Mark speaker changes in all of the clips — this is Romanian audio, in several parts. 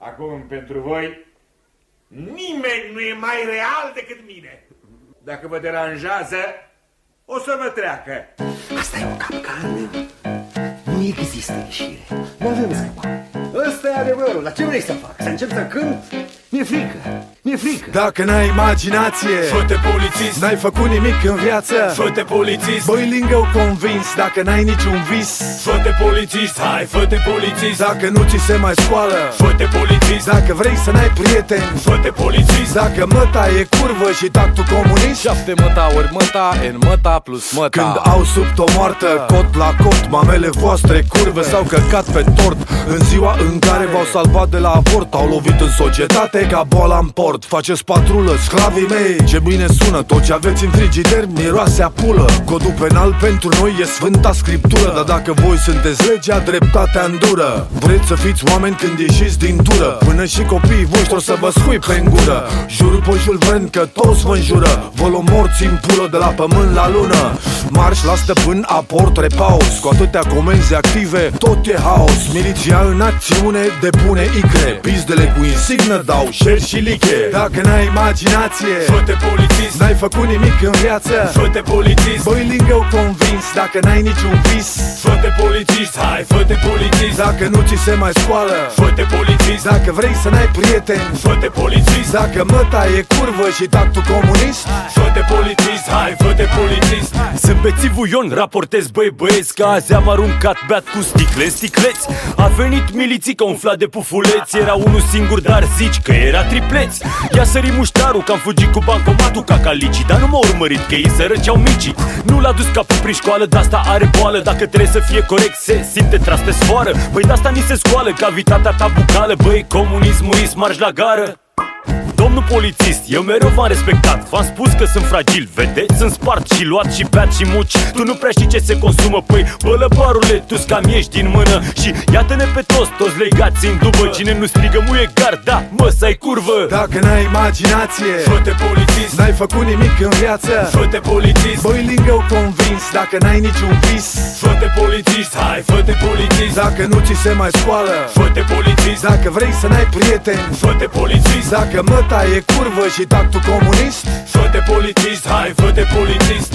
Speaker 1: Acum, pentru voi, nimeni nu e mai real decât mine. Dacă vă deranjează, o să vă treacă.
Speaker 2: Asta e o capcană. Nu există ieșire. Nu avem scăpare. Ăsta e adevărul. Dar ce vrei să fac? Să încep să cânt? Mi-e frică. Mi-e frică.
Speaker 3: Dacă n-ai imaginație,
Speaker 4: fă-te polițist.
Speaker 3: N-ai făcut nimic în viață,
Speaker 4: fă-te polițist.
Speaker 3: Băi lingău convins, dacă n-ai niciun vis,
Speaker 4: fă-te polițist. Hai, fă-te polițist.
Speaker 3: Dacă nu ți se mai scoală,
Speaker 4: fă-te polițist.
Speaker 3: Dacă vrei să n-ai prieteni,
Speaker 4: fă-te polițist.
Speaker 3: Dacă măta e curvă și tactul comunist,
Speaker 5: 7 măta ori măta, în măta plus măta.
Speaker 3: Când au sub o moartă, cot la cot, mamele voastre curve s-au căcat pe tort. În ziua în care v-au salvat de la avort, au lovit în societate ca boala în port. Faceți patrulă, sclavii mei, ce bine sună. Tot ce aveți în frigider miroase a pulă. Codul penal pentru noi e sfânta scriptură. Dar dacă voi sunteți legea, dreptatea îndură. Vreți să fiți oameni când ieșiți din tură, până și copiii voștri o să vă scui pe-n gură. Jur pe Jules Verne că toți vă înjură. Vă luăm morți în pulă de la pământ la lună. Marș la stăpân, aport, repaus. Cu atâtea comenzi active, tot e haos. Miliția în acțiune depune icre. Pizdele cu insignă dau șer și liche. Dacă n-ai imaginație,
Speaker 4: fă-te polițist.
Speaker 3: N-ai făcut nimic în viață,
Speaker 4: fă-te polițist.
Speaker 3: Băi lingău convins, dacă n-ai niciun vis,
Speaker 4: fă-te polițist. Hai, fă-te polițist.
Speaker 3: Dacă nu ți se mai scoală,
Speaker 4: fă-te polițist.
Speaker 3: Dacă vrei să n-ai prieteni,
Speaker 4: fă-te polițist.
Speaker 3: Dacă măta e curvă și tactul comunist,
Speaker 4: fă-te polițist. Hai, fă-te polițist.
Speaker 6: Sunt bețivul Ion, raportez băieți că azi am aruncat beat cu sticleți. A venit milițica umflat de pufuleți. Era unul singur, dar zici că era tripleți. I-a sărit muștarul că am fugit cu bancomatul ca calicii. Dar nu m-a urmărit că ei se răceau micii. Nu l-a dus capul prin școală, de-asta are boală. Dacă trebuie să fie corect, se simte tras pe sfoară. Băi, de-asta ni se scoală cavitatea ta bucală. Băi, comunismul marș la gară. Domnul polițist, eu mereu v-am respectat. V-am spus că sunt fragil, vedeți? Sunt spart și luat și beat și muci. Tu nu prea știi ce se consumă, păi, bălăbarule, tu scam ești din mână. Și iată-ne pe toți legați în dubă. Cine nu strigă muie gard, da, mă, să-i curvă.
Speaker 3: Dacă n-ai imaginație,
Speaker 4: fă-te polițist.
Speaker 3: N-ai făcut nimic în viață,
Speaker 4: fă-te polițist.
Speaker 3: Băi lingău convins, dacă n-ai niciun vis,
Speaker 4: fă-te polițist. Hai, fă-te polițist.
Speaker 3: Dacă nu ți se mai scoală,
Speaker 4: fă-te polițist.
Speaker 3: Dacă vrei să n-ai prieteni,
Speaker 4: fă-te polițist.
Speaker 3: Dacă măta e curvă și tactul comunist,
Speaker 4: fă-te polițist. Hai, fă-te polițist.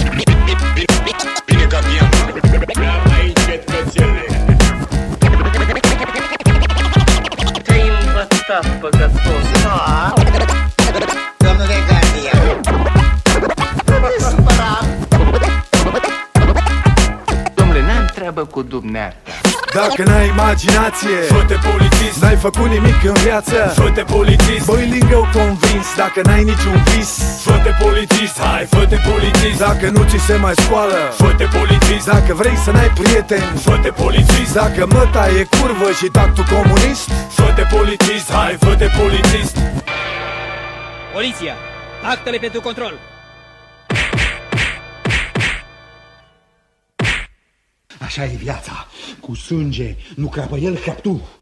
Speaker 1: Bine, gardian. Prea mai încet, cățele.
Speaker 7: Te-ai învățat, păcătos.
Speaker 2: Domnule gardian,
Speaker 7: Nu te supăra. Domnule, n-am treabă cu dumneata.
Speaker 3: Dacă n-ai imaginație,
Speaker 4: fă-te polițist.
Speaker 3: N-ai făcut nimic în viață,
Speaker 4: fă-te polițist.
Speaker 3: Băi lingău convins, dacă n-ai niciun vis,
Speaker 4: fă-te polițist. Hai, fă-te polițist.
Speaker 3: Dacă nu ți se mai scoală,
Speaker 4: fă-te polițist.
Speaker 3: Dacă vrei să n-ai prieteni,
Speaker 4: fă-te polițist.
Speaker 3: Dacă măta e curvă și tactul comunist,
Speaker 4: fă-te polițist. Hai, fă-te polițist.
Speaker 8: Poliția, actele pentru control.
Speaker 2: așa e viața. Cu sânge nu crapă el, crap tu.